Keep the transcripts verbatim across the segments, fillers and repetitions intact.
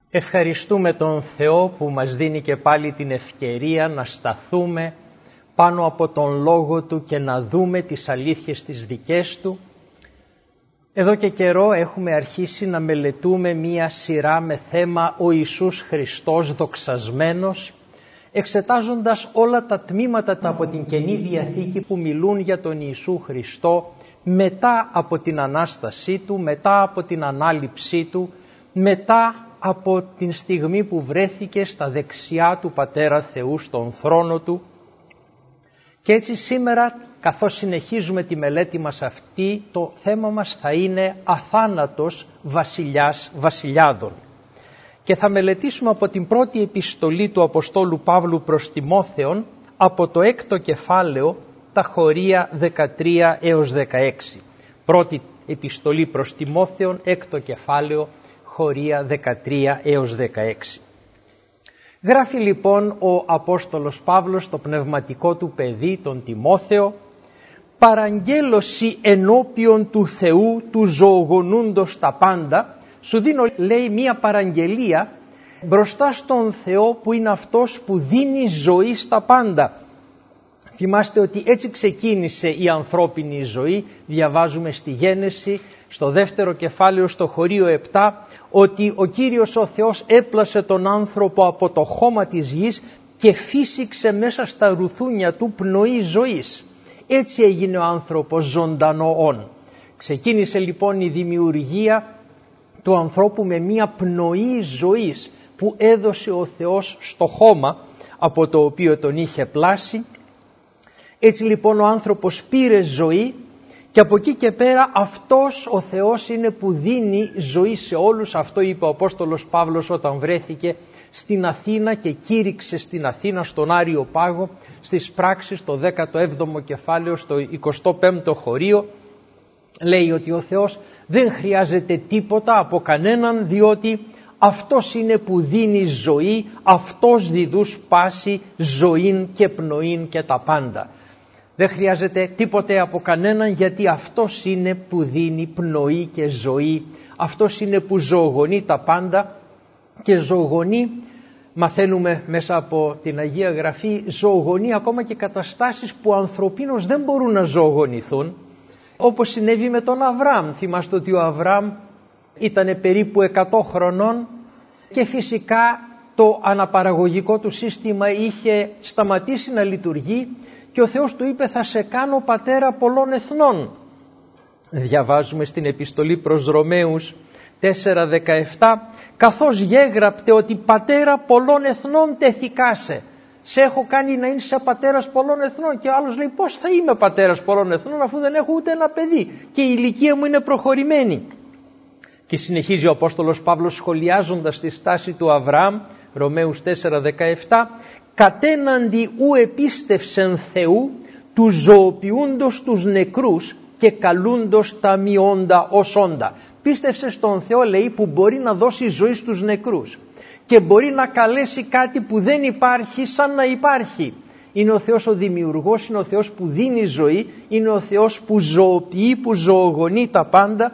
Ευχαριστούμε τον Θεό που μας δίνει και πάλι την ευκαιρία να σταθούμε πάνω από τον Λόγο Του και να δούμε τις αλήθειες τις δικές Του. Εδώ και καιρό έχουμε αρχίσει να μελετούμε μία σειρά με θέμα ο Ιησούς Χριστός δοξασμένος, εξετάζοντας όλα τα τμήματα από την Καινή Διαθήκη που μιλούν για τον Ιησού Χριστό μετά από την Ανάστασή Του, μετά από την Ανάληψή Του, μετά από την στιγμή που βρέθηκε στα δεξιά του Πατέρα Θεού στον θρόνο Του. Και έτσι σήμερα, καθώς συνεχίζουμε τη μελέτη μας αυτή, το θέμα μας θα είναι αθάνατος βασιλιάς βασιλιάδων. Και θα μελετήσουμε από την πρώτη επιστολή του Αποστόλου Παύλου προς Τιμόθεον, από το έκτο κεφάλαιο, τα χωρία δεκατρία έως δεκαέξι. Πρώτη επιστολή προς Τιμόθεον, έκτο κεφάλαιο, χωρία δεκατρία έως δεκαέξι. Γράφει λοιπόν ο Απόστολος Παύλος στο πνευματικό του παιδί, τον Τιμόθεο, «Παραγγέλωση ενώπιον του Θεού του ζωογονούντος τα πάντα». Σου δίνω, λέει, μία παραγγελία μπροστά στον Θεό που είναι αυτός που δίνει ζωή στα πάντα. Θυμάστε ότι έτσι ξεκίνησε η ανθρώπινη ζωή. Διαβάζουμε στη Γένεση, στο δεύτερο κεφάλαιο, στο χωρίο επτά, ότι ο Κύριος ο Θεός έπλασε τον άνθρωπο από το χώμα της γης και φύσηξε μέσα στα ρουθούνια του πνοή ζωής. Έτσι έγινε ο άνθρωπος ζωντανόων. Ξεκίνησε λοιπόν η δημιουργία του ανθρώπου με μία πνοή ζωής που έδωσε ο Θεός στο χώμα από το οποίο τον είχε πλάσει. Έτσι λοιπόν ο άνθρωπος πήρε ζωή και από εκεί και πέρα αυτός ο Θεός είναι που δίνει ζωή σε όλους. Αυτό είπε ο Απόστολος Παύλος όταν βρέθηκε στην Αθήνα και κήρυξε στην Αθήνα στον Άριο Πάγο στις πράξεις το δέκατο έβδομο κεφάλαιο στο εικοστό πέμπτο χωρίο. Λέει ότι ο Θεός δεν χρειάζεται τίποτα από κανέναν, διότι αυτός είναι που δίνει ζωή, αυτός διδούς πάση ζωήν και πνοήν και τα πάντα. Δεν χρειάζεται τίποτε από κανέναν, γιατί αυτός είναι που δίνει πνοή και ζωή, αυτός είναι που ζωογονεί τα πάντα και ζωογονεί, μαθαίνουμε μέσα από την Αγία Γραφή, ζωογονεί ακόμα και καταστάσεις που ανθρωπίνως δεν μπορούν να ζωογονηθούν, όπως συνέβη με τον Αβραάμ. Θυμάστε ότι ο Αβραάμ ήταν περίπου εκατό χρονών και φυσικά το αναπαραγωγικό του σύστημα είχε σταματήσει να λειτουργεί και ο Θεός του είπε, θα σε κάνω πατέρα πολλών εθνών. Διαβάζουμε στην επιστολή προς Ρωμαίους τέσσερα δεκαεπτά, καθώς γέγραπτε ότι πατέρα πολλών εθνών τεθηκάσε. Σε έχω κάνει να είσαι πατέρας πολλών εθνών. Και ο άλλος λέει, πώς θα είμαι πατέρας πολλών εθνών αφού δεν έχω ούτε ένα παιδί και η ηλικία μου είναι προχωρημένη. Και συνεχίζει ο Απόστολος Παύλος σχολιάζοντας τη στάση του Αβραάμ, Ρωμαίους τέσσερα δεκαεπτά, κατέναντι ου επίστευσεν Θεού του ζωοποιούντος τους νεκρούς και καλούντος τα μειόντα ως όντα. Πίστευσε στον Θεό, λέει, που μπορεί να δώσει ζωή στους νεκρούς και μπορεί να καλέσει κάτι που δεν υπάρχει σαν να υπάρχει. Είναι ο Θεός ο δημιουργός, είναι ο Θεός που δίνει ζωή, είναι ο Θεός που ζωοποιεί, που ζωογονεί τα πάντα.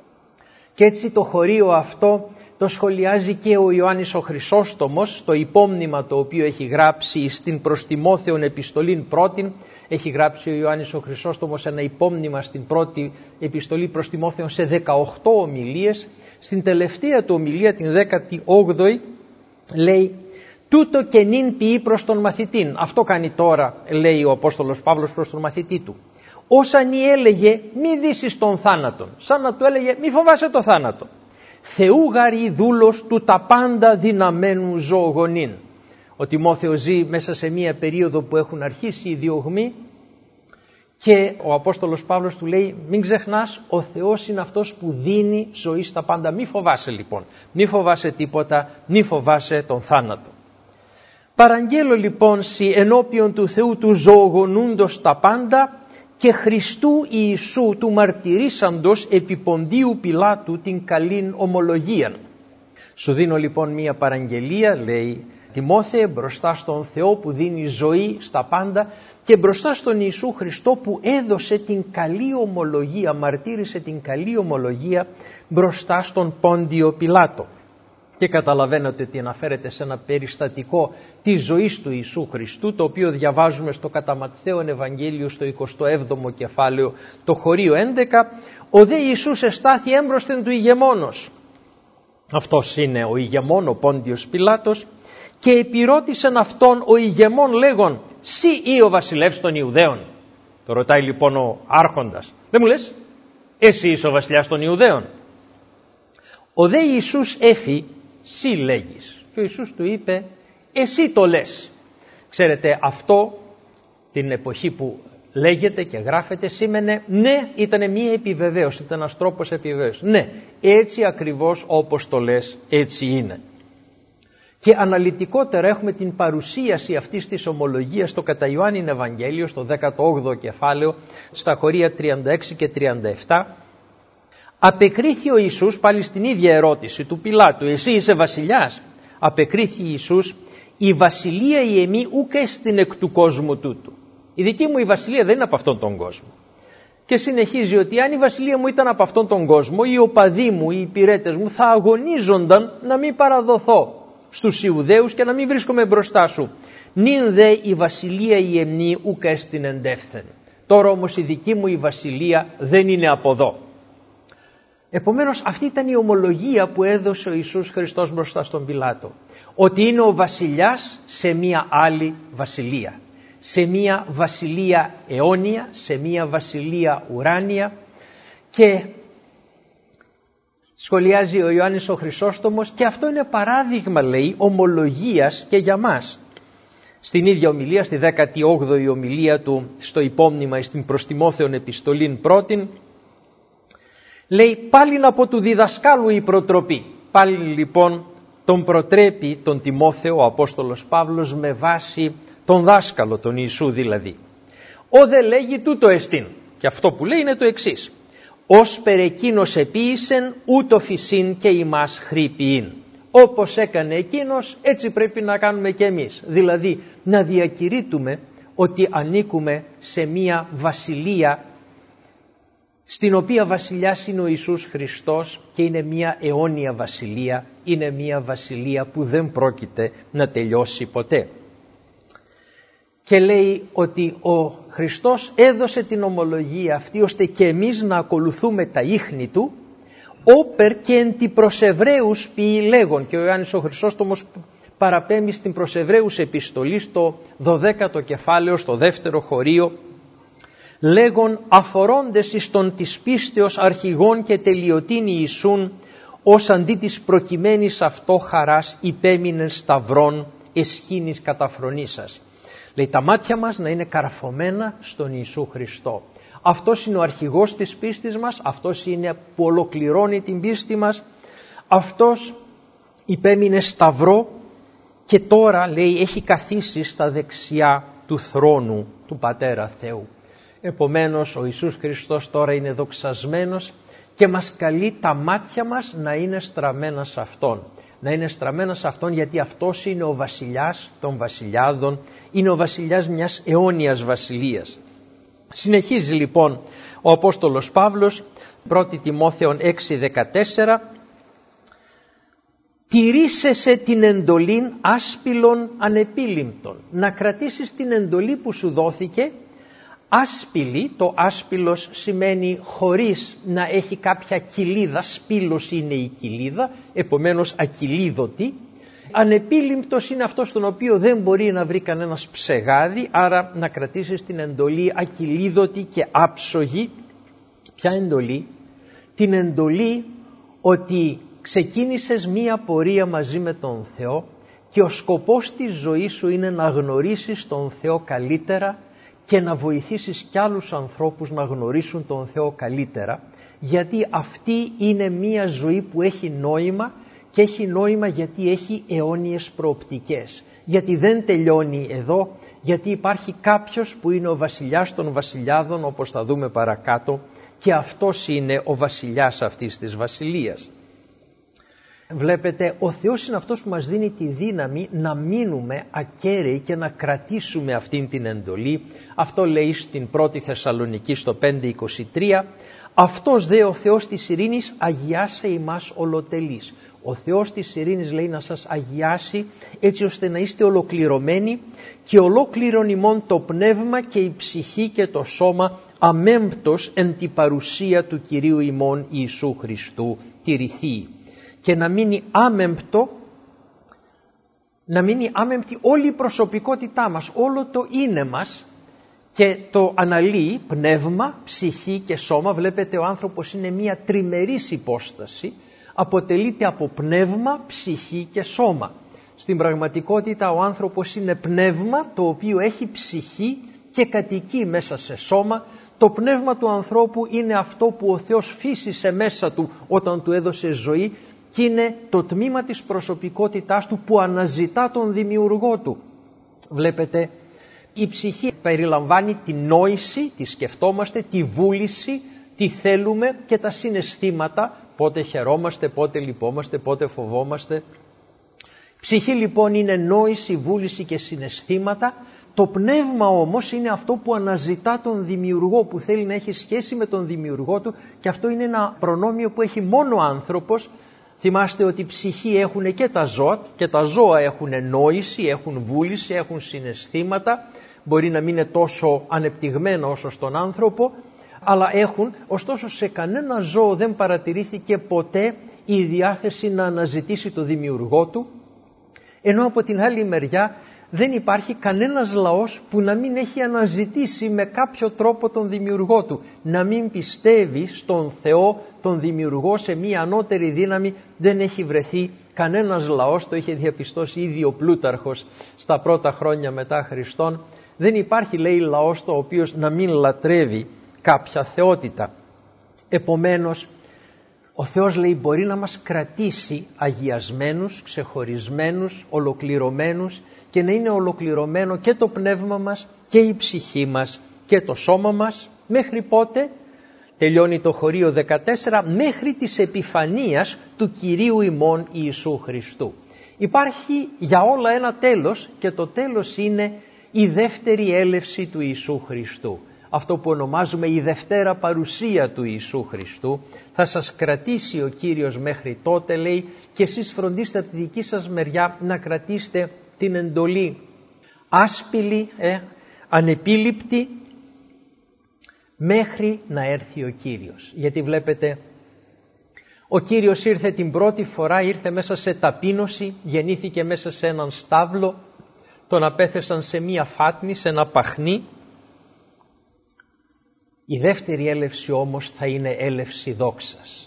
Και έτσι το χωρίο αυτό το σχολιάζει και ο Ιωάννης ο Χρυσόστομος στο υπόμνημα το οποίο έχει γράψει στην προς Τιμόθεον επιστολήν πρώτην. Έχει γράψει ο Ιωάννης ο Χρυσόστομος ένα υπόμνημα στην πρώτη επιστολή προς Τιμόθεον σε δεκαοκτώ ομιλίες. Στην τελευταία του ομιλία, την δέκατη όγδοη, λέει «Τούτο και νυν ποιεί προς τον μαθητήν». Αυτό κάνει τώρα, λέει ο Απόστολος Παύλος προς τον μαθητή του. «Όσαν έλεγε μη δύσεις τον θάνατον». Σαν να του έλεγε μη φοβάσαι το θάνατο. «Θεού γαρι δούλος του τα πάντα δυναμένου ζωογονήν». Ο Τιμόθεος ζει μέσα σε μία περίοδο που έχουν αρχίσει οι διωγμοί και ο Απόστολος Παύλος του λέει μην ξεχνάς, ο Θεός είναι αυτός που δίνει ζωή στα πάντα. Μη φοβάσαι λοιπόν, μη φοβάσαι τίποτα, μη φοβάσαι τον θάνατο. Παραγγέλω λοιπόν σοι ενώπιον του Θεού του ζωογονούντος τα πάντα και Χριστού Ιησού του μαρτυρήσαντος επί Ποντίου Πιλάτου την καλήν ομολογίαν. Σου δίνω λοιπόν μία παραγγελία, λέει Τιμόθεε, μπροστά στον Θεό που δίνει ζωή στα πάντα και μπροστά στον Ιησού Χριστό που έδωσε την καλή ομολογία, μαρτύρησε την καλή ομολογία μπροστά στον Πόντιο Πιλάτο. Και καταλαβαίνετε ότι αναφέρεται σε ένα περιστατικό της ζωής του Ιησού Χριστού, το οποίο διαβάζουμε στο κατά Ματθαίον Ευαγγέλιο στο εικοστό έβδομο κεφάλαιο, το χωρίο έντεκα. Ο δε Ιησούς εστάθη έμπροσθεν του ηγεμόνος. Αυτός είναι ο ηγεμόν, ο Πόντιος Πιλάτος, και επιρώτησεν αυτόν ο ηγεμόν λέγον, «Σύ ή ο βασιλεύς των Ιουδαίων?» Το ρωτάει λοιπόν ο άρχοντας. «Δεν μου λες, εσύ είσαι ο βασιλιάς των Ιουδαίων?» Ο δε Ιησούς έφη, «Σύ λέγεις». Και ο Ιησούς του είπε, «Εσύ το λες». Ξέρετε, αυτό την εποχή που λέγεται και γράφεται σήμαινε ναι, ήταν μία επιβεβαίωση, ήταν ένας τρόπος επιβεβαίωσης. Ναι, έτσι ακριβώς όπως το λες, έτσι είναι. Και αναλυτικότερα έχουμε την παρουσίαση αυτής της ομολογίας στο κατά Ιωάννην Ευαγγέλιο, στο δέκατο όγδοο κεφάλαιο, στα χωρία τριάντα έξι και τριάντα επτά. Απεκρίθη ο Ιησούς, πάλι στην ίδια ερώτηση του Πιλάτου, «Εσύ είσαι βασιλιάς?» Απεκρίθη Ιησούς, «Η βασιλεία η εμή ουκ εστιν εκ του κόσμου τούτου». Η δική μου η βασιλεία δεν είναι από αυτόν τον κόσμο. Και συνεχίζει ότι αν η βασιλεία μου ήταν από αυτόν τον κόσμο, οι οπαδοί μου, οι υπηρέτες μου θα αγωνίζονταν να μην παραδοθώ στους Ιουδαίους και να μην βρίσκομαι μπροστά σου. Νυν δε η βασιλεία η εμνή ουκ εστιν εντεύθεν. Τώρα όμως η δική μου η βασιλεία δεν είναι από εδώ. Επομένως αυτή ήταν η ομολογία που έδωσε ο Ιησούς Χριστός μπροστά στον Πιλάτο. Ότι είναι ο βασιλιάς σε μία άλλη βασιλεία. Σε μία βασιλεία αιώνια, σε μία βασιλεία ουράνια. Και σχολιάζει ο Ιωάννης ο Χρυσόστομος, και αυτό είναι παράδειγμα, λέει, ομολογίας και για μας. Στην ίδια ομιλία, στη δέκατη όγδοη ομιλία του στο υπόμνημα στην προς Τιμόθεον επιστολήν πρώτην, λέει πάλιν από του διδασκάλου η προτροπή. Πάλι λοιπόν τον προτρέπει τον Τιμόθεο ο Απόστολος Παύλος με βάση τον δάσκαλο, τον Ιησού δηλαδή. Ο δε λέγει τούτο εστίν. Και αυτό που λέει είναι το εξής. Ως περ εκείνος επίησεν ούτω φυσίν και ημάς χρήπιην. Όπως έκανε εκείνος έτσι πρέπει να κάνουμε και εμείς. Δηλαδή να διακηρύττουμε ότι ανήκουμε σε μία βασιλεία στην οποία βασιλιάς είναι ο Ιησούς Χριστός και είναι μία αιώνια βασιλεία, είναι μία βασιλεία που δεν πρόκειται να τελειώσει ποτέ. Και λέει ότι ο Χριστός έδωσε την ομολογία αυτή ώστε και εμείς να ακολουθούμε τα ίχνη του, όπερ και εν τη προς Εβραίους ποιοι λέγον. Και ο Ιωάννης ο Χρυσόστομος παραπέμπει στην προς Εβραίους επιστολή στο δωδέκατο κεφάλαιο, στο δεύτερο χωρίο, λέγον αφορώντες εις τον της πίστεως αρχηγών και τελειωτήν Ιησούν, ως αντί της προκειμένης αυτό χαράς υπέμεινε σταυρών εσχήνης καταφρονήσας. Λέει τα μάτια μας να είναι καρφωμένα στον Ιησού Χριστό. Αυτός είναι ο αρχηγός της πίστης μας, αυτός είναι που ολοκληρώνει την πίστη μας, αυτός υπέμεινε σταυρό και τώρα λέει έχει καθίσει στα δεξιά του θρόνου του Πατέρα Θεού. Επομένως ο Ιησούς Χριστός τώρα είναι δοξασμένος και μας καλεί τα μάτια μας να είναι στραμμένα σε Αυτόν. Να είναι στραμμένα σε Αυτόν γιατί Αυτός είναι ο βασιλιάς των βασιλιάδων, είναι ο βασιλιάς μιας αιώνιας βασιλείας. Συνεχίζει λοιπόν ο Απόστολος Παύλος, πρώτη Τιμόθεον έξι δεκατέσσερα, τηρήσεσαι την εντολήν άσπυλων ανεπίλημπτων. Να κρατήσεις την εντολή που σου δόθηκε άσπυλη, το άσπυλος σημαίνει χωρίς να έχει κάποια κοιλίδα, σπήλος είναι η κοιλίδα, επομένως ακυλίδωτη. Ανεπίλημπτος είναι αυτός τον οποίο δεν μπορεί να βρει κανένας ψεγάδι, άρα να κρατήσεις την εντολή ακυλίδωτη και άψογη. Ποια εντολή? Την εντολή ότι ξεκίνησες μία πορεία μαζί με τον Θεό και ο σκοπός της ζωής σου είναι να γνωρίσεις τον Θεό καλύτερα και να βοηθήσεις κι άλλους ανθρώπους να γνωρίσουν τον Θεό καλύτερα, γιατί αυτή είναι μία ζωή που έχει νόημα και έχει νόημα γιατί έχει αιώνιες προοπτικές. Γιατί δεν τελειώνει εδώ, γιατί υπάρχει κάποιος που είναι ο βασιλιάς των βασιλιάδων, όπως θα δούμε παρακάτω, και αυτός είναι ο βασιλιάς αυτής της βασιλείας. Βλέπετε, ο Θεός είναι αυτός που μας δίνει τη δύναμη να μείνουμε ακέραιοι και να κρατήσουμε αυτήν την εντολή. Αυτό λέει στην πρώτη Θεσσαλονική στο πέντε είκοσι τρία, Αυτός δε ο Θεός της ειρήνης αγιάσε ημάς ολοτελείς. Ο Θεός της ειρήνης λέει να σας αγιάσει έτσι ώστε να είστε ολοκληρωμένοι και ολόκληρον ημών το πνεύμα και η ψυχή και το σώμα αμέμπτος εν τη παρουσία του Κυρίου ημών Ιησού Χριστού τηρηθεί. Και να μείνει άμεμπτο, να μείνει άμεμπτη όλη η προσωπικότητά μας, όλο το είναι μας, και το αναλύει πνεύμα, ψυχή και σώμα. Βλέπετε, ο άνθρωπος είναι μια τριμερής υπόσταση, αποτελείται από πνεύμα, ψυχή και σώμα. Στην πραγματικότητα ο άνθρωπος είναι πνεύμα το οποίο έχει ψυχή και κατοικεί μέσα σε σώμα. Το πνεύμα του ανθρώπου είναι αυτό που ο Θεός φύσισε μέσα του όταν του έδωσε ζωή και είναι το τμήμα της προσωπικότητάς του που αναζητά τον δημιουργό του. Βλέπετε, η ψυχή περιλαμβάνει τη νόηση, τη σκεφτόμαστε, τη βούληση, τι θέλουμε και τα συναισθήματα, πότε χαιρόμαστε, πότε λυπόμαστε, πότε φοβόμαστε. Ψυχή λοιπόν είναι νόηση, βούληση και συναισθήματα. Το πνεύμα όμως είναι αυτό που αναζητά τον δημιουργό, που θέλει να έχει σχέση με τον δημιουργό του, και αυτό είναι ένα προνόμιο που έχει μόνο ο άνθρωπος. Θυμάστε ότι ψυχή έχουν και τα ζώα, και τα ζώα έχουν νόηση, έχουν βούληση, έχουν συναισθήματα. Μπορεί να μην είναι τόσο ανεπτυγμένο όσο στον άνθρωπο, αλλά έχουν. Ωστόσο σε κανένα ζώο δεν παρατηρήθηκε ποτέ η διάθεση να αναζητήσει το δημιουργό του, ενώ από την άλλη μεριά δεν υπάρχει κανένας λαός που να μην έχει αναζητήσει με κάποιο τρόπο τον δημιουργό του. Να μην πιστεύει στον Θεό, τον δημιουργό, σε μία ανώτερη δύναμη, δεν έχει βρεθεί κανένας λαός. Το είχε διαπιστώσει ήδη ο Πλούταρχος στα πρώτα χρόνια μετά Χριστόν. Δεν υπάρχει, λέει, λαός το οποίος να μην λατρεύει κάποια θεότητα. Επομένως, ο Θεός, λέει, μπορεί να μας κρατήσει αγιασμένους, ξεχωρισμένους, ολοκληρωμένους, και να είναι ολοκληρωμένο και το πνεύμα μας και η ψυχή μας και το σώμα μας. Μέχρι πότε? Τελειώνει το χωρίο δεκατέσσερα, μέχρι της επιφανείας του Κυρίου ημών Ιησού Χριστού. Υπάρχει για όλα ένα τέλος, και το τέλος είναι η δεύτερη έλευση του Ιησού Χριστού. Αυτό που ονομάζουμε η Δευτέρα παρουσία του Ιησού Χριστού. Θα σας κρατήσει ο Κύριος μέχρι τότε, λέει, και εσείς φροντίστε από τη δική σας μεριά να κρατήσετε την εντολή άσπηλη, ε, ανεπίληπτη, μέχρι να έρθει ο Κύριος. Γιατί βλέπετε, ο Κύριος ήρθε την πρώτη φορά, ήρθε μέσα σε ταπείνωση, γεννήθηκε μέσα σε έναν στάβλο, τον απέθεσαν σε μία φάτνη, σε ένα παχνί. Η δεύτερη έλευση όμως θα είναι έλευση δόξας.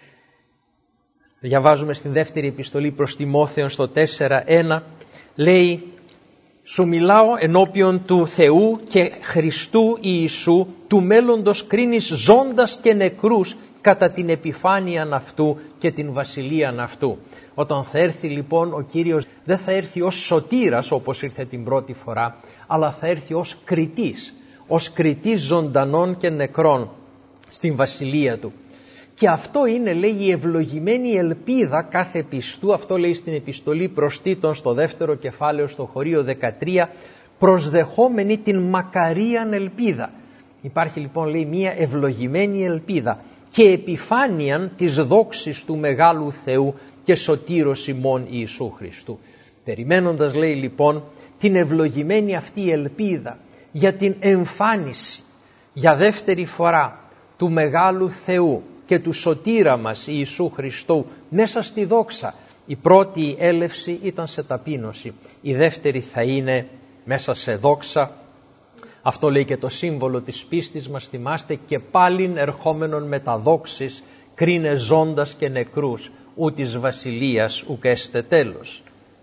Διαβάζουμε στην δεύτερη επιστολή προς Τιμόθεον στο τέσσερα ένα, λέει, σου μιλάω ενώπιον του Θεού και Χριστού Ιησού, του μέλλοντος κρίνεις ζώντας και νεκρούς κατά την επιφάνεια αυτού και την βασιλεία αυτού. Όταν θα έρθει λοιπόν ο Κύριος, δεν θα έρθει ως σωτήρας όπως ήρθε την πρώτη φορά, αλλά θα έρθει ως κριτής, ως κριτής ζωντανών και νεκρών στην βασιλεία του. Και αυτό είναι, λέει, η ευλογημένη ελπίδα κάθε πιστού. Αυτό λέει στην επιστολή προς Τίτον στο δεύτερο κεφάλαιο στο χωρίο δεκατρία, προσδεχόμενη την μακαρίαν ελπίδα. Υπάρχει λοιπόν, λέει, μια ευλογημένη ελπίδα και επιφάνειαν της δόξης του μεγάλου Θεού και σωτήρος ημών Ιησού Χριστού. Περιμένοντας, λέει, λοιπόν, την ευλογημένη αυτή ελπίδα για την εμφάνιση για δεύτερη φορά του μεγάλου Θεού και του σωτήρα μας Ιησού Χριστού μέσα στη δόξα. Η πρώτη έλευση ήταν σε ταπείνωση, η δεύτερη θα είναι μέσα σε δόξα. Αυτό λέει και το σύμβολο της πίστης μας, θυμάστε, και πάλιν ερχόμενον με τα δόξης κρίνε ζώντας και νεκρούς, ου της βασιλείας ουκ έστε τέλος.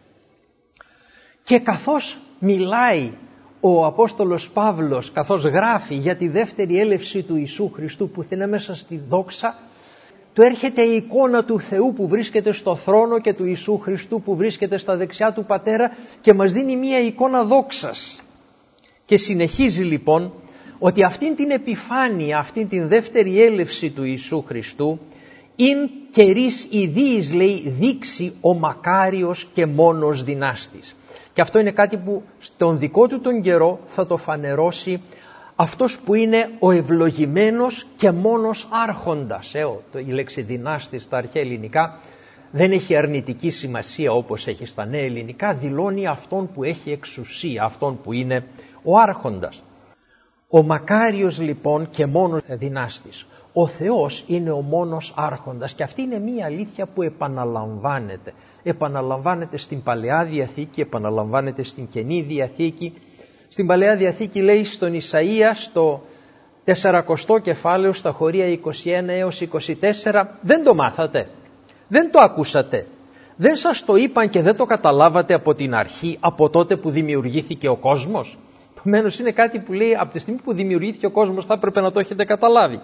Και καθώς μιλάει ο Απόστολος Παύλος, καθώς γράφει για τη δεύτερη έλευση του Ιησού Χριστού που θα είναι μέσα στη δόξα, του έρχεται η εικόνα του Θεού που βρίσκεται στο θρόνο και του Ιησού Χριστού που βρίσκεται στα δεξιά του Πατέρα και μας δίνει μία εικόνα δόξας. Και συνεχίζει λοιπόν ότι αυτήν την επιφάνεια, αυτήν την δεύτερη έλευση του Ιησού Χριστού, «ειν καιρής ιδίης», λέει, «δείξει ο μακάριος και μόνος δυνάστης». Και αυτό είναι κάτι που στον δικό του τον καιρό θα το φανερώσει αυτός που είναι ο ευλογημένος και μόνος άρχοντας. Ε, το, η λέξη δυνάστης στα αρχαία ελληνικά δεν έχει αρνητική σημασία όπως έχει στα νέα ελληνικά, δηλώνει αυτόν που έχει εξουσία, αυτόν που είναι ο άρχοντας. Ο μακάριος λοιπόν και μόνος δυνάστης. Ο Θεός είναι ο μόνος άρχοντας και αυτή είναι μία αλήθεια που επαναλαμβάνεται. Επαναλαμβάνεται στην Παλαιά Διαθήκη, επαναλαμβάνεται στην Καινή Διαθήκη. Στην Παλαιά Διαθήκη λέει στον Ισαΐα στο τεσσαρακοστό κεφάλαιο στα χωρία είκοσι ένα έως είκοσι τέσσερα, δεν το μάθατε, δεν το ακούσατε, δεν σας το είπαν και δεν το καταλάβατε από την αρχή, από τότε που δημιουργήθηκε ο κόσμος. Επομένως είναι κάτι που λέει από τη στιγμή που δημιουργήθηκε ο κόσμος θα έπρεπε να το έχετε καταλάβει.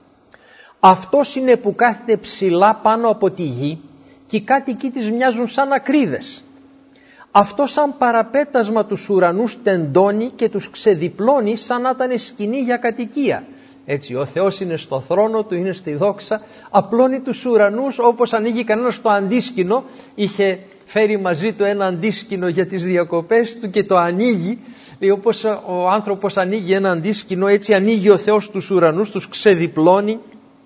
Αυτός είναι που κάθεται ψηλά πάνω από τη γη και οι κάτοικοι της μοιάζουν σαν ακρίδες. Αυτό σαν παραπέτασμα τους ουρανούς τεντώνει και τους ξεδιπλώνει σαν να ήταν σκηνή για κατοικία. Έτσι ο Θεός είναι στο θρόνο του, είναι στη δόξα, απλώνει τους ουρανούς όπως ανοίγει κανένας το αντίσκηνο. Είχε φέρει μαζί του ένα αντίσκηνο για τις διακοπές του και το ανοίγει. Όπως ο άνθρωπος ανοίγει ένα αντίσκηνο, έτσι ανοίγει ο Θεός τους ουρανούς, τους ξεδιπλώνει.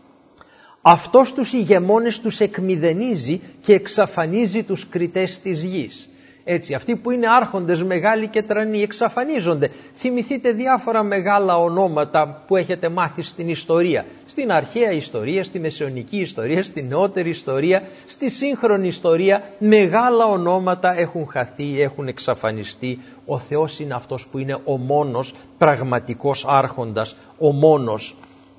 Αυτός τους ηγεμόνες τους εκμηδενίζει και εξαφανίζει τους κριτές της γης. Έτσι, αυτοί που είναι άρχοντες μεγάλοι και τρανοί εξαφανίζονται. Θυμηθείτε διάφορα μεγάλα ονόματα που έχετε μάθει στην ιστορία. Στην αρχαία ιστορία, στη μεσαιωνική ιστορία, στη νεότερη ιστορία, στη σύγχρονη ιστορία. Μεγάλα ονόματα έχουν χαθεί, έχουν εξαφανιστεί. Ο Θεός είναι αυτός που είναι ο μόνος πραγματικός άρχοντας, ο μόνος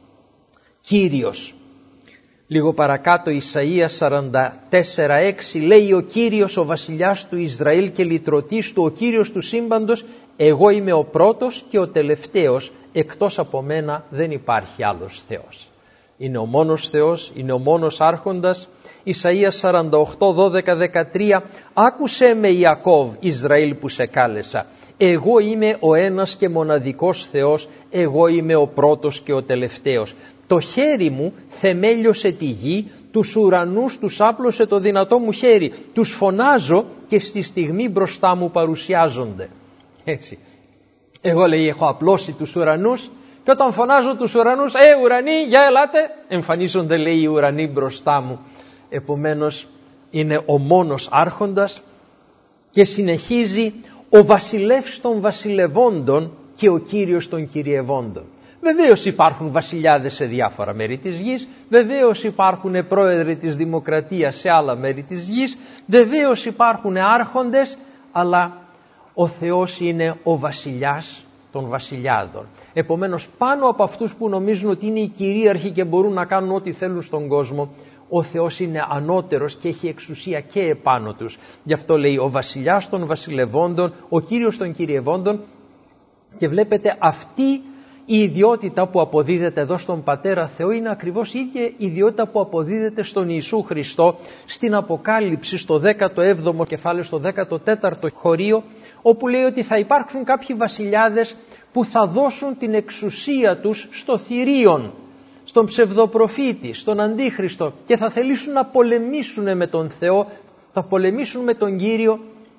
Κύριος. Λίγο παρακάτω Ισαΐας σαράντα τέσσερα έξι λέει ο Κύριος ο βασιλιάς του Ισραήλ και λυτρωτής του, ο Κύριος του σύμπαντος, εγώ είμαι ο πρώτος και ο τελευταίος, εκτός από μένα δεν υπάρχει άλλος Θεός. Είναι ο μόνος Θεός, είναι ο μόνος άρχοντας. Ισαΐας σαράντα οκτώ δώδεκα δεκατρία, άκουσέ με Ιακώβ, Ισραήλ που σε κάλεσα. Εγώ είμαι ο ένας και μοναδικός Θεός, εγώ είμαι ο πρώτος και ο τελευταίος. Το χέρι μου θεμέλιωσε τη γη, τους ουρανούς τους άπλωσε το δυνατό μου χέρι. Τους φωνάζω και στη στιγμή μπροστά μου παρουσιάζονται. Έτσι. Εγώ λέει έχω απλώσει τους ουρανούς και όταν φωνάζω τους ουρανούς, ε ουρανοί για ελάτε, εμφανίζονται λέει οι ουρανοί μπροστά μου. Επομένως είναι ο μόνος άρχοντας και συνεχίζει ο βασιλεύς των βασιλευόντων και ο Κύριος των κυριευόντων. Βεβαίως υπάρχουν βασιλιάδες σε διάφορα μέρη της γης, βεβαίως υπάρχουν πρόεδροι της δημοκρατίας σε άλλα μέρη της γης, βεβαίως υπάρχουν άρχοντες, αλλά ο Θεός είναι ο βασιλιάς των βασιλιάδων. Επομένως πάνω από αυτούς που νομίζουν ότι είναι οι κυρίαρχοι και μπορούν να κάνουν ό,τι θέλουν στον κόσμο, ο Θεός είναι ανώτερος και έχει εξουσία και επάνω τους. Γι' αυτό λέει ο βασιλιάς των βασιλευόντων, ο Κύριος των κυριευόντων, και βλέπετε αυτή η ιδιότητα που αποδίδεται εδώ στον Πατέρα Θεό είναι ακριβώς η ίδια ιδιότητα που αποδίδεται στον Ιησού Χριστό στην Αποκάλυψη στο δέκατο έβδομο κεφάλαιο, στο δέκατο τέταρτο χωρίο, όπου λέει ότι θα υπάρξουν κάποιοι βασιλιάδες που θα δώσουν την εξουσία τους στο θηρίον, στον ψευδοπροφήτη, στον Αντίχριστο και θα θελήσουν να πολεμήσουν με τον Θεό, θα πολεμήσουν με τον Κύριο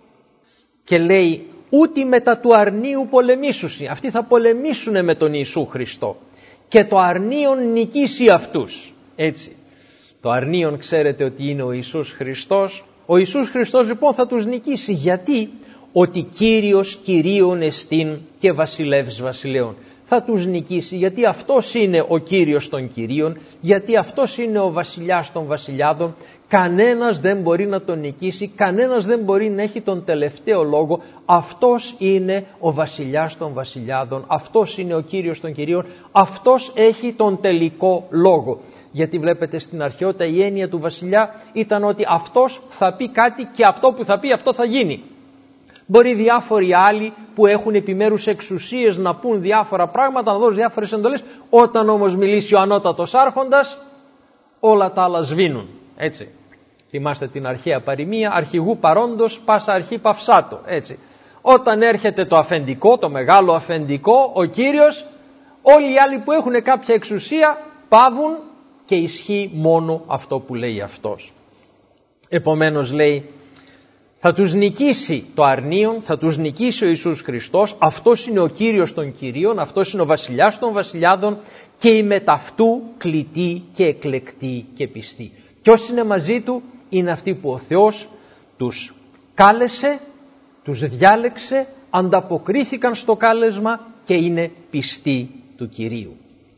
και λέει ούτε μετά του αρνίου πολεμήσουσι. Αυτοί θα πολεμήσουν με τον Ιησού Χριστό και το αρνίον νικήσει αυτούς. Έτσι. Το αρνίον ξέρετε ότι είναι ο Ιησούς Χριστός. Ο Ιησούς Χριστός λοιπόν θα τους νικήσει. Γιατί? Ότι Κύριος Κυρίων εστίν και βασιλεύς βασιλέων. Θα τους νικήσει γιατί αυτός είναι ο Κύριος των Κυρίων, γιατί αυτός είναι ο βασιλιάς των βασιλιάδων. Κανένας δεν μπορεί να τον νικήσει, κανένας δεν μπορεί να έχει τον τελευταίο λόγο. Αυτός είναι ο βασιλιάς των βασιλιάδων, αυτός είναι ο Κύριος των Κυρίων, αυτός έχει τον τελικό λόγο. Γιατί βλέπετε στην αρχαιότητα η έννοια του βασιλιά ήταν ότι αυτός θα πει κάτι και αυτό που θα πει αυτό θα γίνει. Μπορεί διάφοροι άλλοι που έχουν επιμέρους εξουσίες να πούν διάφορα πράγματα, να δώσουν διάφορες εντολές, όταν όμως μιλήσει ο ανώτατος άρχοντας όλα τα άλλα σβήνουν. Έτσι. Θυμάστε την αρχαία παροιμία, αρχηγού παρόντος πάσα αρχή παυσάτο. Έτσι. Όταν έρχεται το αφεντικό, το μεγάλο αφεντικό, ο Κύριος, όλοι οι άλλοι που έχουν κάποια εξουσία πάβουν και ισχύει μόνο αυτό που λέει αυτός. Επομένως λέει, Θα τους νικήσει το αρνίον, θα τους νικήσει ο Ιησούς Χριστός. Αυτός είναι ο Κύριος των Κυρίων, αυτός είναι ο Βασιλιάς των Βασιλιάδων και οι μεταυτού κλητοί και εκλεκτοί και πιστοί. Και όσοι είναι μαζί του είναι αυτοί που ο Θεός τους κάλεσε, τους διάλεξε, ανταποκρίθηκαν στο κάλεσμα και είναι πιστοί του Κυρίου.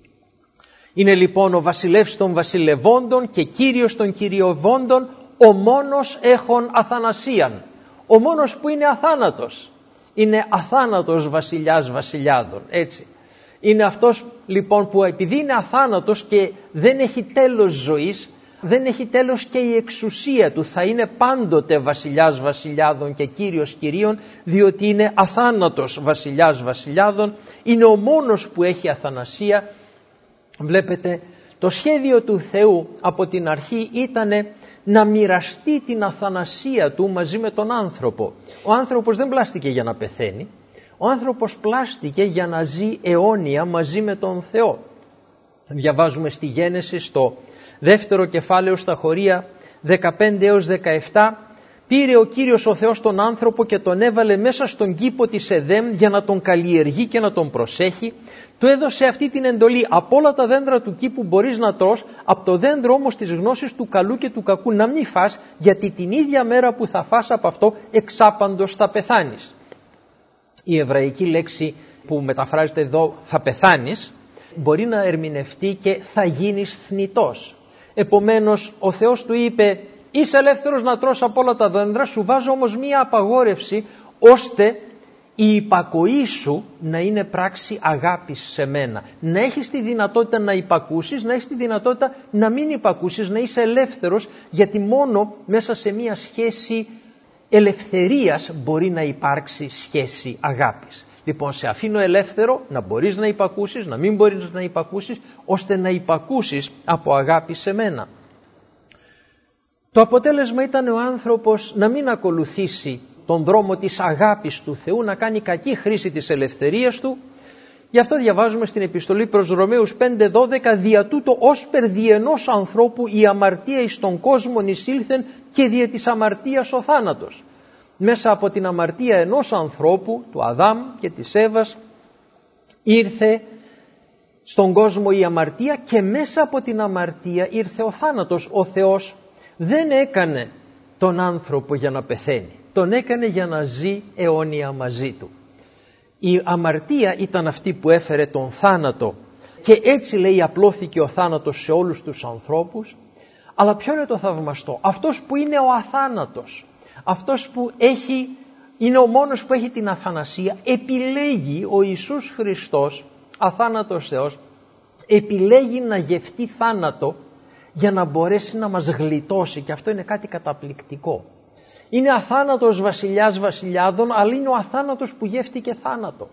Είναι λοιπόν ο βασιλεύς των βασιλευόντων και Κύριος των κυριοβόντων, ο μόνος έχων αθανασίαν, ο μόνος που είναι αθάνατος. Είναι αθάνατος βασιλιάς βασιλιάδων, έτσι. Είναι αυτός λοιπόν που επειδή είναι αθάνατος και δεν έχει τέλος ζωής, δεν έχει τέλος και η εξουσία του, θα είναι πάντοτε βασιλιάς βασιλιάδων και Κύριος κυρίων, διότι είναι αθάνατος βασιλιάς βασιλιάδων, είναι ο μόνος που έχει αθανασία. Βλέπετε, το σχέδιο του Θεού από την αρχή ήταν να μοιραστεί την αθανασία του μαζί με τον άνθρωπο. Ο άνθρωπος δεν πλάστηκε για να πεθαίνει, ο άνθρωπος πλάστηκε για να ζει αιώνια μαζί με τον Θεό. Διαβάζουμε στη Γένεση στο δεύτερο κεφάλαιο στα χωρία δεκαπέντε έως δεκαεπτά, πήρε ο Κύριος ο Θεός τον άνθρωπο και τον έβαλε μέσα στον κήπο της Εδέμ για να τον καλλιεργεί και να τον προσέχει. Του έδωσε αυτή την εντολή: από όλα τα δέντρα του κήπου μπορείς να τρως, από το δέντρο όμως της γνώσης του καλού και του κακού να μην φας, γιατί την ίδια μέρα που θα φας από αυτό εξάπαντος θα πεθάνεις. Η εβραϊκή λέξη που μεταφράζεται εδώ θα πεθάνεις μπορεί να ερμηνευτεί και θα γίνεις θνητός. Επομένως ο Θεός του είπε: είσαι ελεύθερος να τρως από όλα τα δέντρα, σου βάζω όμως μία απαγόρευση, ώστε η υπακοή σου να είναι πράξη αγάπης σε μένα. Να έχεις τη δυνατότητα να υπακούσεις, να έχεις τη δυνατότητα να μην υπακούσεις, να είσαι ελεύθερος, γιατί μόνο μέσα σε μία σχέση ελευθερίας μπορεί να υπάρξει σχέση αγάπης. Λοιπόν, σε αφήνω ελεύθερο να μπορείς να υπακούσεις, να μην μπορείς να υπακούσεις, ώστε να υπακούσεις από αγάπη σε μένα. Το αποτέλεσμα ήταν ο άνθρωπος να μην ακολουθήσει τον δρόμο της αγάπης του Θεού, να κάνει κακή χρήση της ελευθερίας του. Γι' αυτό διαβάζουμε στην επιστολή προς Ρωμαίους πέντε δώδεκα: δια τούτο όσπερ δι' ενός ανθρώπου η αμαρτία εις τον κόσμον εισήλθεν και δια της αμαρτίας ο θάνατος. Μέσα από την αμαρτία ενός ανθρώπου, του Αδάμ και της Εύας, ήρθε στον κόσμο η αμαρτία και μέσα από την αμαρτία ήρθε ο θάνατος. Ο Θεός δεν έκανε τον άνθρωπο για να πεθαίνει, τον έκανε για να ζει αιώνια μαζί του. Η αμαρτία ήταν αυτή που έφερε τον θάνατο και έτσι, λέει, απλώθηκε ο θάνατος σε όλους τους ανθρώπους. Αλλά ποιο είναι το θαυμαστό? Αυτός που είναι ο αθάνατος, αυτός που έχει, είναι ο μόνος που έχει την αθανασία, επιλέγει, ο Ιησούς Χριστός, αθάνατος Θεός, επιλέγει να γευτεί θάνατο για να μπορέσει να μας γλιτώσει, και αυτό είναι κάτι καταπληκτικό. Είναι αθάνατος βασιλιάς βασιλιάδων, αλλά είναι ο αθάνατος που γεύτηκε θάνατο.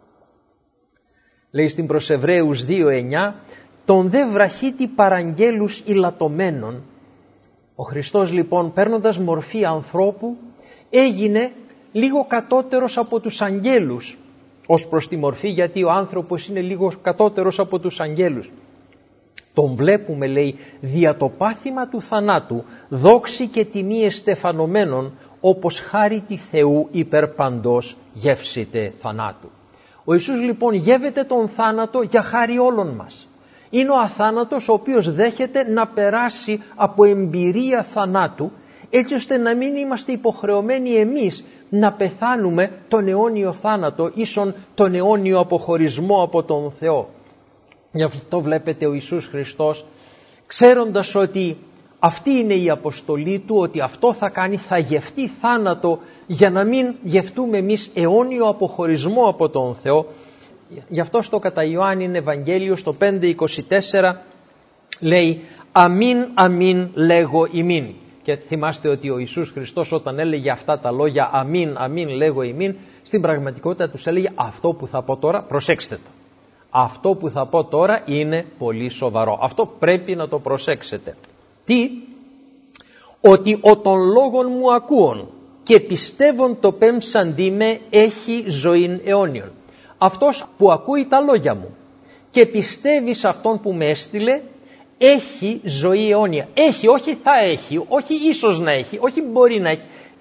Λέει στην προς Εβραίους δύο εννιά: τον δε βραχίτη παραγγέλους ηλατωμένων. Ο Χριστός λοιπόν, παίρνοντας μορφή ανθρώπου, έγινε λίγο κατώτερος από τους αγγέλους ως προς τη μορφή, γιατί ο άνθρωπος είναι λίγο κατώτερος από τους αγγέλους. Τον βλέπουμε, λέει, δια το πάθημα του θανάτου, δόξη και τιμή εστεφανωμένων, όπως χάρητη Θεού υπερπαντός γεύσεται θανάτου. Ο Ιησούς λοιπόν γεύεται τον θάνατο για χάρη όλων μας. Είναι ο αθάνατος ο οποίος δέχεται να περάσει από εμπειρία θανάτου, έτσι ώστε να μην είμαστε υποχρεωμένοι εμείς να πεθάνουμε τον αιώνιο θάνατο, ίσον τον αιώνιο αποχωρισμό από τον Θεό. Γι' αυτό βλέπετε ο Ιησούς Χριστός, ξέροντας ότι αυτή είναι η αποστολή του, ότι αυτό θα κάνει, θα γευτεί θάνατο για να μην γευτούμε εμείς αιώνιο αποχωρισμό από τον Θεό. Γι' αυτό στο κατά Ιωάννην Ευαγγέλιο στο πέντε είκοσι τέσσερα λέει: αμήν αμήν λέγω ημίν. Και θυμάστε ότι ο Ιησούς Χριστός όταν έλεγε αυτά τα λόγια, αμήν αμήν λέγω ημίν, στην πραγματικότητα τους έλεγε: αυτό που θα πω τώρα προσέξτε το. Αυτό που θα πω τώρα είναι πολύ σοβαρό. Αυτό πρέπει να το προσέξετε. Τι? Ότι ο των λόγων μου ακούων και πιστεύουν το πέμψαντί με έχει ζωήν αιώνιον. Αυτός που ακούει τα λόγια μου και πιστεύει σε αυτόν που με έστειλε έχει ζωή αιώνια. Έχει, όχι θα έχει, όχι ίσως να έχει, όχι μπορεί να έχει.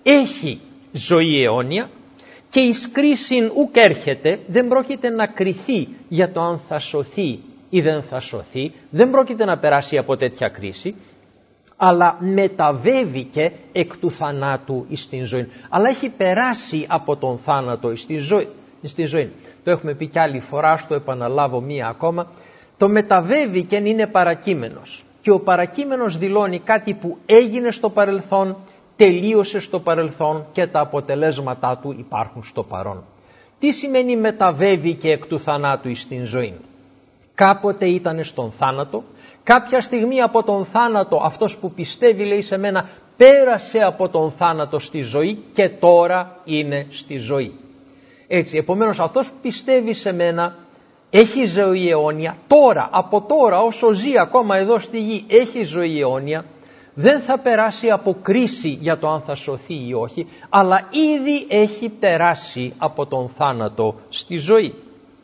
έχει ζωή αιώνια και εις κρίσιν ουκ έρχεται, δεν πρόκειται να κριθεί για το αν θα σωθεί ή δεν θα σωθεί, δεν πρόκειται να περάσει από τέτοια κρίση, αλλά μεταβέβηκε εκ του θανάτου εις την ζωή. Αλλά έχει περάσει από τον θάνατο εις την ζωή. Εις την ζωή. Το έχουμε πει κι άλλη φορά, στο επαναλάβω μία ακόμα. Το μεταβέβηκεν είναι παρακείμενος. Και ο παρακείμενος δηλώνει κάτι που έγινε στο παρελθόν, τελείωσε στο παρελθόν και τα αποτελέσματά του υπάρχουν στο παρόν. Τι σημαίνει μεταβέβηκε εκ του θανάτου εις την ζωή? Κάποτε ήταν στον θάνατο, κάποια στιγμή από τον θάνατο αυτός που πιστεύει, λέει, σε μένα, πέρασε από τον θάνατο στη ζωή και τώρα είναι στη ζωή. Έτσι, επομένως αυτός που πιστεύει σε μένα έχει ζωή αιώνια, τώρα, από τώρα όσο ζει ακόμα εδώ στη γη έχει ζωή αιώνια, δεν θα περάσει από κρίση για το αν θα σωθεί ή όχι, αλλά ήδη έχει περάσει από τον θάνατο στη ζωή.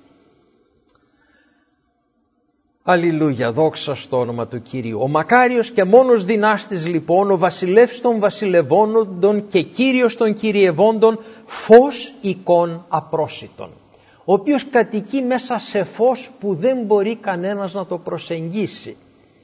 Αλληλούια, δόξα στο όνομα του Κυρίου. Ο μακάριος και μόνος δυνάστης λοιπόν, ο βασιλεύς των βασιλευόντων και κύριος των κυριευόντων, φως εικόν απρόσιτον, ο οποίος κατοικεί μέσα σε φως που δεν μπορεί κανένας να το προσεγγίσει.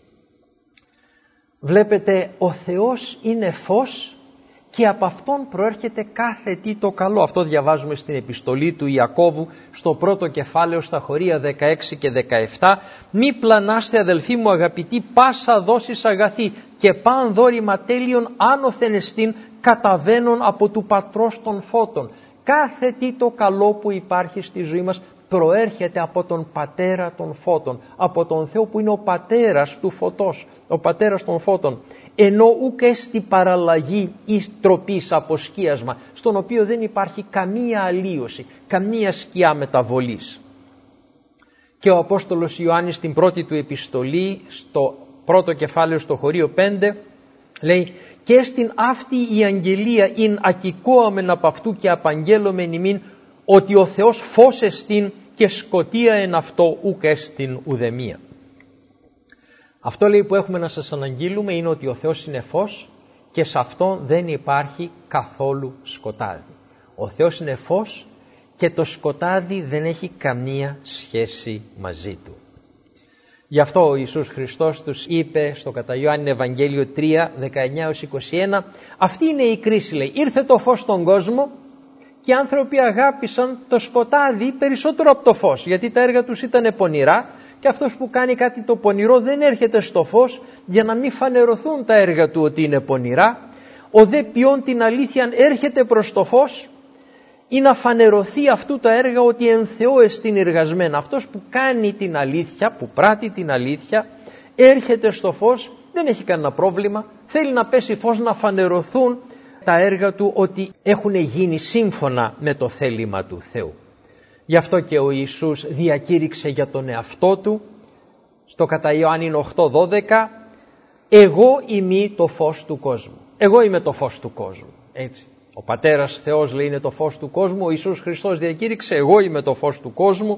Βλέπετε, ο Θεός είναι φως και από Αυτόν προέρχεται κάθε τι το καλό. Αυτό διαβάζουμε στην επιστολή του Ιακώβου στο πρώτο κεφάλαιο στα χωρία δεκαέξι και δεκαεπτά. Μη πλανάστε αδελφοί μου αγαπητοί, πάσα δόσεις αγαθή και παν δόρημα τέλειον άνωθεν εστίν καταβαίνουν από του Πατρός των φώτων. Κάθε τι το καλό που υπάρχει στη ζωή μας προέρχεται από τον Πατέρα των φώτων, από τον Θεό που είναι ο Πατέρας του φωτός, ο Πατέρας των φώτων. Ενώ ουκ έστι παραλλαγή ή τροπής αποσκίασμα, στον οποίο δεν υπάρχει καμία αλλίωση, καμία σκιά μεταβολής. Και ο Απόστολος Ιωάννης στην πρώτη του επιστολή, στο πρώτο κεφάλαιο στο χωρίο πέντε, λέει «Και στην αυτή η αγγελία ειν ακικόαμεν απ' αυτού και απαγγέλωμεν ημίν, ότι ο Θεός φως εστίν και σκοτία εν αυτό ουκ εστίν ουδεμία». Αυτό, λέει, που έχουμε να σας αναγγείλουμε είναι ότι ο Θεός είναι φως και σε αυτό δεν υπάρχει καθόλου σκοτάδι. Ο Θεός είναι φως και το σκοτάδι δεν έχει καμία σχέση μαζί του. Γι' αυτό ο Ιησούς Χριστός τους είπε στο κατά Ιωάννη Ευαγγέλιο τρία, δεκαεννιά έως είκοσι ένα, αυτή είναι η κρίση, λέει, ήρθε το φως στον κόσμο και οι άνθρωποι αγάπησαν το σκοτάδι περισσότερο από το φως, γιατί τα έργα τους ήταν πονηρά και αυτός που κάνει κάτι το πονηρό δεν έρχεται στο φως για να μην φανερωθούν τα έργα του ότι είναι πονηρά. Ο δε ποιόν την αλήθεια έρχεται προς το φως ή να φανερωθεί αυτού τα έργα ότι εν Θεώ εστιν εργασμένα. Αυτός που κάνει την αλήθεια, που πράττει την αλήθεια, έρχεται στο φως, δεν έχει κανένα πρόβλημα, θέλει να πέσει φως να φανερωθούν τα έργα του ότι έχουν γίνει σύμφωνα με το θέλημα του Θεού. Γι' αυτό και ο Ιησούς διακήρυξε για τον εαυτό του στο κατά Ιωάννην οκτώ δώδεκα, εγώ είμαι το φως του κόσμου. Εγώ είμαι το φως του κόσμου. Έτσι. Ο Πατέρας Θεός, λέει, είναι το φως του κόσμου. Ο Ιησούς Χριστός διακήρυξε εγώ είμαι το φως του κόσμου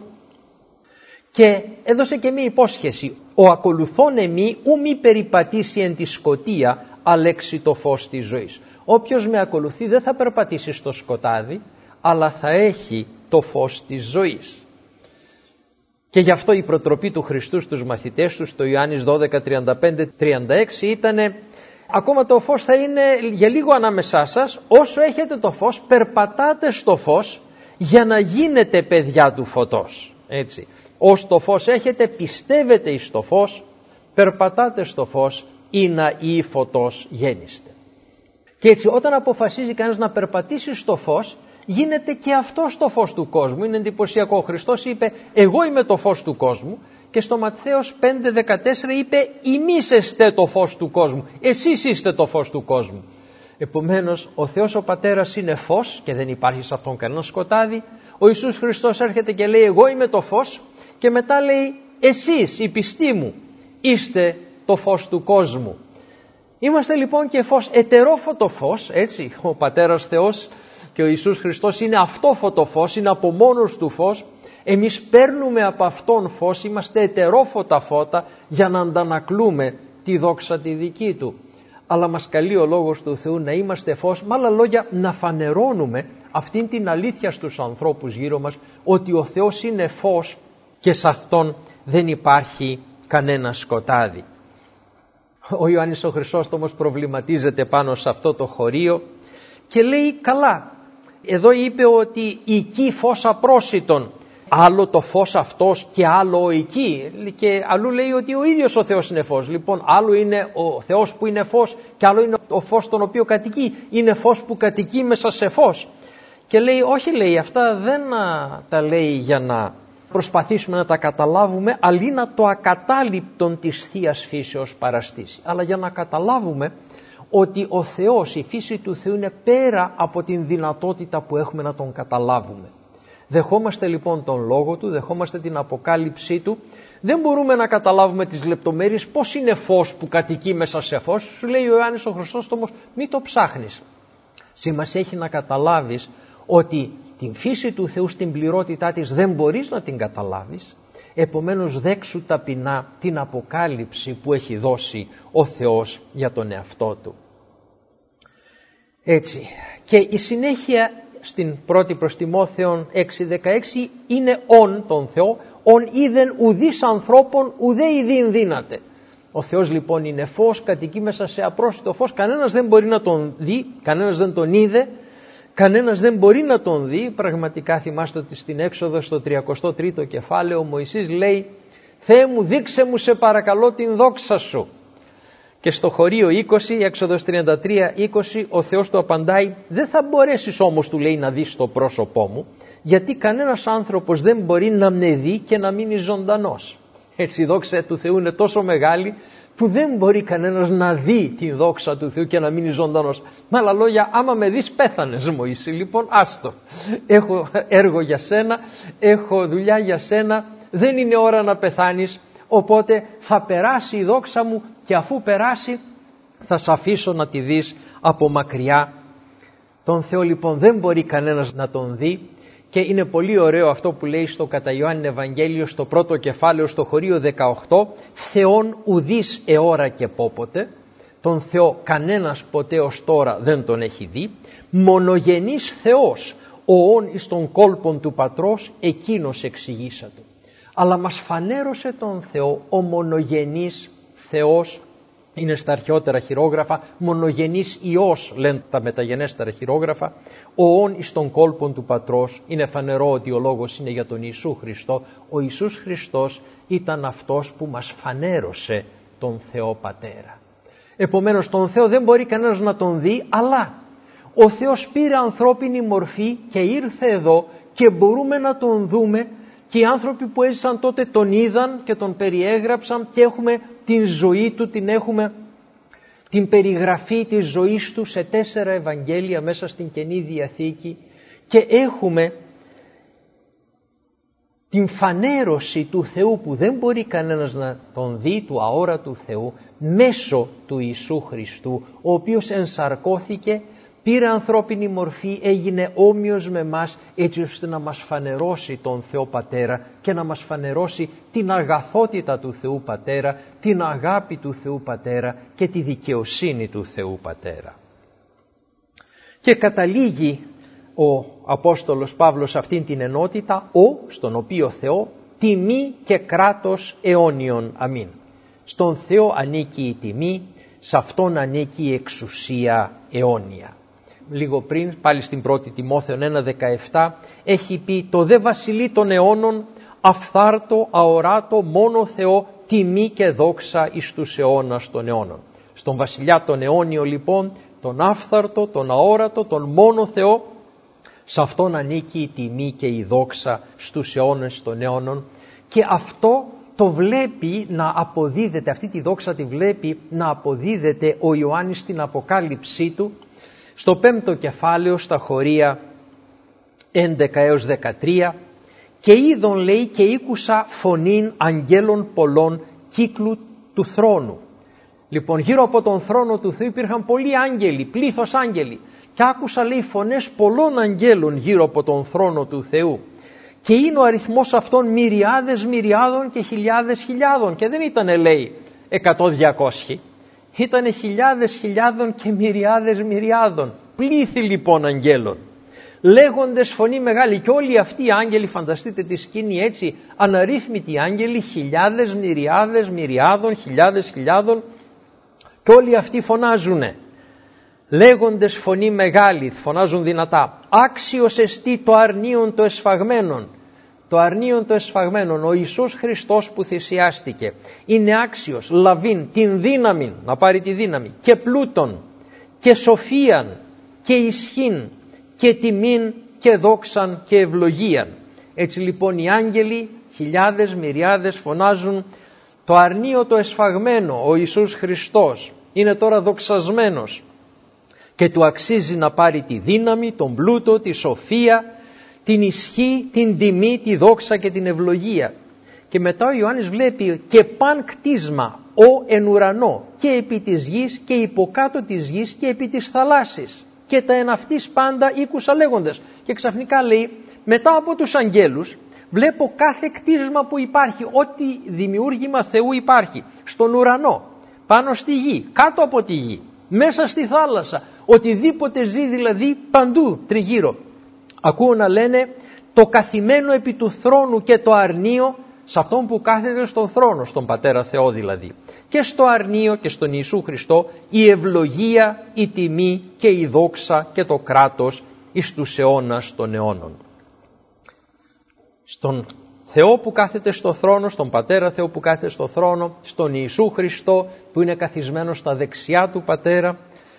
και έδωσε και μία υπόσχεση. Ο ακολουθών εμεί ου μη περιπατήσει εν τη σκοτία αλέξει το φως της ζωής. Όποιος με ακολουθεί δεν θα περπατήσει στο σκοτάδι, αλλά θα έχει το φως της ζωής. Και γι' αυτό η προτροπή του Χριστού στους μαθητές του στο Ιωάννης δώδεκα, τριάντα πέντε τριάντα έξι ήτανε, ακόμα το φως θα είναι για λίγο ανάμεσά σας, όσο έχετε το φως περπατάτε στο φως για να γίνετε παιδιά του φωτός. Έτσι. Ως το φως έχετε, πιστεύετε εις το φως, περπατάτε στο φως ή να ή φωτός γέννηστε. Και έτσι όταν αποφασίζει κανείς να περπατήσει στο φως, γίνεται και αυτό το φως του κόσμου. Είναι εντυπωσιακό. Ο Χριστός είπε εγώ είμαι το φως του κόσμου και στο Ματθαίος πέντε δεκατέσσερα είπε ημείς εστε το φως του κόσμου. Εσείς είστε το φως του κόσμου. Επομένως ο Θεός ο Πατέρας είναι φως και δεν υπάρχει σε αυτόν κανένα σκοτάδι. Ο Ιησούς Χριστός έρχεται και λέει εγώ είμαι το φως και μετά λέει εσείς οι πιστοί μου είστε το φως του κόσμου. Είμαστε λοιπόν και φως, ετερόφωτο φως, έτσι, ο Πατέρας Θεός και ο Ιησούς Χριστός είναι αυτόφωτο φως, είναι από μόνος του φως. Εμείς παίρνουμε από αυτόν φως, είμαστε ετερόφωτα φώτα για να αντανακλούμε τη δόξα τη δική του. αλλά μας καλεί ο Λόγος του Θεού να είμαστε φως, με άλλα λόγια να φανερώνουμε αυτήν την αλήθεια στους ανθρώπους γύρω μας, ότι ο Θεός είναι φως και σε Αυτόν δεν υπάρχει κανένα σκοτάδι. Ο Ιωάννης ο Χρυσόστομος προβληματίζεται πάνω σε αυτό το χωρίο και λέει, καλά, εδώ είπε ότι εκεί φως απρόσιτον, άλλο το φως αυτός και άλλο ο εκεί, και αλλού λέει ότι ο ίδιος ο Θεός είναι φως. Λοιπόν, άλλο είναι ο Θεός που είναι φως και άλλο είναι ο φως τον οποίο κατοικεί, είναι φως που κατοικεί μέσα σε φως. Και λέει, όχι, λέει, αυτά δεν τα λέει για να προσπαθήσουμε να τα καταλάβουμε, αλλή να το ακατάληπτον της Θείας Φύσεως παραστήσει, αλλά για να καταλάβουμε ότι ο Θεός, η φύση του Θεού είναι πέρα από την δυνατότητα που έχουμε να τον καταλάβουμε. Δεχόμαστε λοιπόν τον Λόγο Του, δεχόμαστε την αποκάλυψή Του, δεν μπορούμε να καταλάβουμε τις λεπτομέρειες, πώς είναι φως που κατοικεί μέσα σε φως. Σου λέει ο Ιωάννης ο Χρυσόστομος, μη το ψάχνεις. Σημασία έχει να καταλάβεις ότι την φύση του Θεού στην πληρότητά της δεν μπορείς να την καταλάβεις, επομένως δέξου ταπεινά την αποκάλυψη που έχει δώσει ο Θεός για τον εαυτό Του. Έτσι, και η συνέχεια στην πρώτη προς Τιμόθεον έξι δεκαέξι είναι «ον» τον Θεό, «ον είδεν ουδείς ανθρώπων ουδέ ειδήν δύναται». Ο Θεός λοιπόν είναι φως, κατοικεί μέσα σε απρόσιτο φως, κανένας δεν μπορεί να τον δει, κανένας δεν τον είδε, κανένας δεν μπορεί να τον δει. Πραγματικά θυμάστε ότι στην Έξοδο στο τριακοστό τρίτο κεφάλαιο ο Μωυσής λέει, «Θεέ μου, δείξε μου σε παρακαλώ την δόξα σου». Και στο χωρίο είκοσι, Έξοδος τριάντα τρία είκοσι, ο Θεός του απαντάει, «Δεν θα μπορέσεις όμως», του λέει, «να δεις το πρόσωπό μου, γιατί κανένας άνθρωπος δεν μπορεί να με δει και να μείνει ζωντανός». Έτσι η δόξα του Θεού είναι τόσο μεγάλη που δεν μπορεί κανένας να δει τη δόξα του Θεού και να μείνει ζωντανός. Με άλλα λόγια, άμα με δεις πέθανες, Μωυσή, λοιπόν άστο. Έχω έργο για σένα, έχω δουλειά για σένα, δεν είναι ώρα να πεθάνεις, οπότε θα περάσει η δόξα μου και αφού περάσει θα σ' αφήσω να τη δεις από μακριά. Τον Θεό λοιπόν δεν μπορεί κανένας να τον δει. Και είναι πολύ ωραίο αυτό που λέει στο κατά Ιωάννη Ευαγγέλιο στο πρώτο κεφάλαιο στο χωρίο δεκαοκτώ, «Θεόν ουδείς εώρα και πόποτε», τον Θεό κανένας ποτέ ως τώρα δεν τον έχει δει, «μονογενής Θεός, ο όν εις των κόλπων του Πατρός, εκείνος εξηγήσατο». Αλλά μας φανέρωσε τον Θεό ο μονογενής Θεός, είναι στα αρχαιότερα χειρόγραφα, μονογενής Υιός λένε τα μεταγενέστερα χειρόγραφα, ο όν εις των κόλπων του Πατρός. Είναι φανερό ότι ο λόγος είναι για τον Ιησού Χριστό. Ο Ιησούς Χριστός ήταν αυτός που μας φανέρωσε τον Θεό Πατέρα. Επομένως τον Θεό δεν μπορεί κανένας να τον δει, αλλά ο Θεός πήρε ανθρώπινη μορφή και ήρθε εδώ και μπορούμε να τον δούμε, και οι άνθρωποι που έζησαν τότε τον είδαν και τον περιέγραψαν και έχουμε την ζωή του, την έχουμε την περιγραφή της ζωής του σε τέσσερα Ευαγγέλια μέσα στην Καινή Διαθήκη, και έχουμε την φανέρωση του Θεού που δεν μπορεί κανένας να τον δει, του αόρατου Θεού, μέσω του Ιησού Χριστού, ο οποίος ενσαρκώθηκε, πήρε ανθρώπινη μορφή, έγινε όμοιος με μας, έτσι ώστε να μας φανερώσει τον Θεό Πατέρα και να μας φανερώσει την αγαθότητα του Θεού Πατέρα, την αγάπη του Θεού Πατέρα και τη δικαιοσύνη του Θεού Πατέρα. Και καταλήγει ο Απόστολος Παύλος αυτήν την ενότητα, ο, στον οποίο Θεό, τιμή και κράτος αιώνιον. Αμήν. Στον Θεό ανήκει η τιμή, σε Αυτόν ανήκει η εξουσία αιώνια. Λίγο πριν, πάλι στην πρώτη Τιμόθεον ένα δεκαεπτά, έχει πει, το δε βασιλεί των αιώνων, αφθάρτο, αοράτο, μόνο Θεό, τιμή και δόξα εις τους αιώνας των αιώνων. Στον βασιλιά τον αιώνιο λοιπόν, τον άφθαρτο, τον αόρατο, τον μόνο Θεό, σε Αυτόν ανήκει η τιμή και η δόξα στους αιώνες των αιώνων, και αυτό το βλέπει να αποδίδεται, αυτή τη δόξα τη βλέπει να αποδίδεται ο Ιωάννης στην αποκάλυψή του, στο πέμπτο κεφάλαιο στα χωρία έντεκα έως δεκατρία, και είδον, λέει, και ήκουσα φωνήν αγγέλων πολλών κύκλου του θρόνου. Λοιπόν, γύρω από τον θρόνο του Θεού υπήρχαν πολλοί άγγελοι, πλήθος άγγελοι, και άκουσα, λέει, φωνές πολλών αγγέλων γύρω από τον θρόνο του Θεού, και είναι ο αριθμός αυτών μυριάδες μυριάδων και χιλιάδες χιλιάδων, και δεν ήτανε, λέει, εκατό διακόσιοι, Ήτανε χιλιάδες χιλιάδων και μυριάδες μυριάδων. Πλήθη λοιπόν αγγέλων. Λέγοντες φωνή μεγάλη, και όλοι αυτοί οι άγγελοι, φανταστείτε τη σκηνή έτσι, αναρρύθμιτοι άγγελοι, χιλιάδες, μυριάδες, μυριάδων, χιλιάδες, χιλιάδων, και όλοι αυτοί φωνάζουνε. Λέγοντες φωνή μεγάλη, φωνάζουν δυνατά, άξιος εστί το αρνίον το εσφαγμένον. Το αρνίον το εσφαγμένον, ο Ιησούς Χριστός που θυσιάστηκε, είναι άξιος λαβήν την δύναμη, να πάρει τη δύναμη, και πλούτον και σοφίαν και ισχύν και τιμήν και δόξαν και ευλογίαν. Έτσι λοιπόν οι άγγελοι, χιλιάδες, μυριάδες φωνάζουν, το αρνίο το εσφαγμένο, ο Ιησούς Χριστός είναι τώρα δοξασμένος και του αξίζει να πάρει τη δύναμη, τον πλούτο, τη σοφία, την ισχύ, την τιμή, τη δόξα και την ευλογία. Και μετά ο Ιωάννης βλέπει και παν κτίσμα ο εν ουρανό και επί της γης και υποκάτω της γης και επί της θαλάσσης και τα εν αυτής πάντα οίκουσα λέγοντες. Και ξαφνικά λέει, μετά από τους αγγέλους βλέπω κάθε κτίσμα που υπάρχει, ό,τι δημιούργημα Θεού υπάρχει, στον ουρανό, πάνω στη γη, κάτω από τη γη, μέσα στη θάλασσα, οτιδήποτε ζει δηλαδή παντού τριγύρω. Ακούω να λένε το καθημένο επί του θρόνου και το αρνίο σε αυτόν που κάθεται στον θρόνο, στον Πατέρα Θεό δηλαδή. Και στο αρνίο και στον Ιησού Χριστό η ευλογία, η τιμή και η δόξα και το κράτος εις τους αιώνας των αιώνων. Στον Θεό που κάθεται στο θρόνο, στον Πατέρα Θεό που κάθεται στο θρόνο, στον Ιησού Χριστό που είναι καθισμένος στα δεξιά του Πατέρα,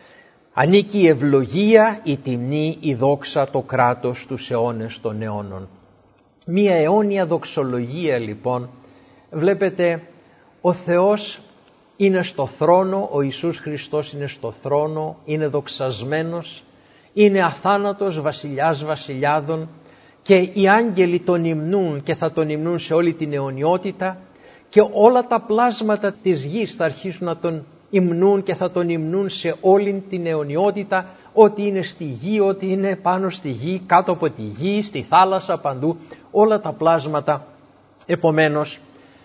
ανήκει η ευλογία, η τιμή, η δόξα, το κράτος στους αιώνες των αιώνων. Μία αιώνια δοξολογία λοιπόν. Βλέπετε, ο Θεός είναι στο θρόνο, ο Ιησούς Χριστός είναι στο θρόνο, είναι δοξασμένος, είναι αθάνατος βασιλιάς βασιλιάδων και οι άγγελοι τον υμνούν και θα τον υμνούν σε όλη την αιωνιότητα και όλα τα πλάσματα της γης θα αρχίσουν να τον υμνούν και θα τον υμνούν σε όλη την αιωνιότητα, ό,τι είναι στη γη, ό,τι είναι πάνω στη γη, κάτω από τη γη, στη θάλασσα, παντού, όλα τα πλάσματα. Επομένως,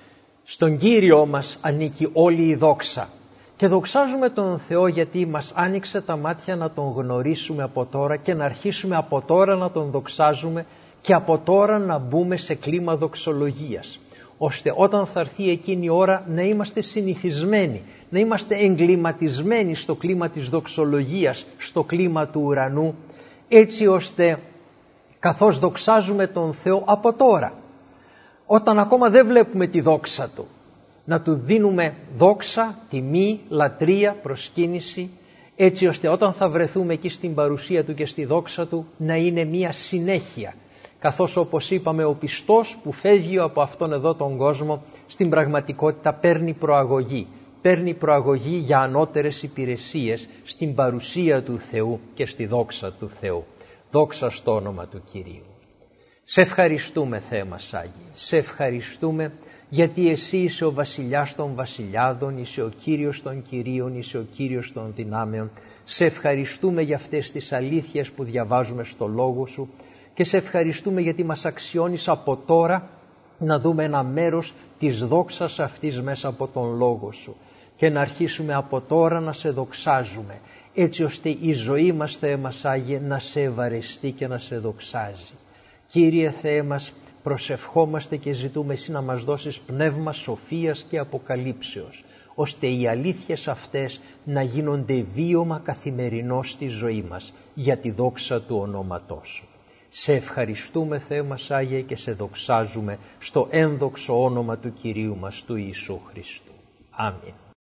στον Κύριο μας ανήκει όλη η δόξα και δοξάζουμε τον Θεό γιατί μας άνοιξε τα μάτια να τον γνωρίσουμε από τώρα και να αρχίσουμε από τώρα να τον δοξάζουμε και από τώρα να μπούμε σε κλίμα δοξολογίας, ώστε όταν θα έρθει εκείνη η ώρα να είμαστε συνηθισμένοι, να είμαστε εγκληματισμένοι στο κλίμα της δοξολογίας, στο κλίμα του ουρανού, έτσι ώστε καθώς δοξάζουμε τον Θεό από τώρα, όταν ακόμα δεν βλέπουμε τη δόξα Του, να Του δίνουμε δόξα, τιμή, λατρεία, προσκύνηση, έτσι ώστε όταν θα βρεθούμε εκεί στην παρουσία Του και στη δόξα Του να είναι μία συνέχεια, καθώς όπως είπαμε ο πιστός που φεύγει από αυτόν εδώ τον κόσμο στην πραγματικότητα παίρνει προαγωγή, παίρνει προαγωγή για ανώτερες υπηρεσίες στην παρουσία του Θεού και στη δόξα του Θεού. Δόξα στο όνομα του Κυρίου. Σε ευχαριστούμε Θεέ μας Άγιε, σε ευχαριστούμε γιατί Εσύ είσαι ο βασιλιάς των βασιλιάδων, είσαι ο Κύριος των Κυρίων, είσαι ο Κύριος των δυνάμεων. Σε ευχαριστούμε για αυτές τις αλήθειες που διαβάζουμε στο Λόγο Σου και σε ευχαριστούμε γιατί μας αξιώνεις από τώρα να δούμε ένα μέρος της δόξας αυτής μέσα από τον Λόγο Σου και να αρχίσουμε από τώρα να Σε δοξάζουμε, έτσι ώστε η ζωή μας, Θεέ μας Άγιε, να Σε ευαρεστεί και να Σε δοξάζει. Κύριε Θεέ μας, προσευχόμαστε και ζητούμε Εσύ να μας δώσεις πνεύμα σοφίας και αποκαλύψεως, ώστε οι αλήθειες αυτές να γίνονται βίωμα καθημερινό στη ζωή μας για τη δόξα του ονόματός Σου. Σε ευχαριστούμε Θεέ μας Άγιε και Σε δοξάζουμε στο ένδοξο όνομα του Κυρίου μας του Ιησού Χριστού. Αμήν.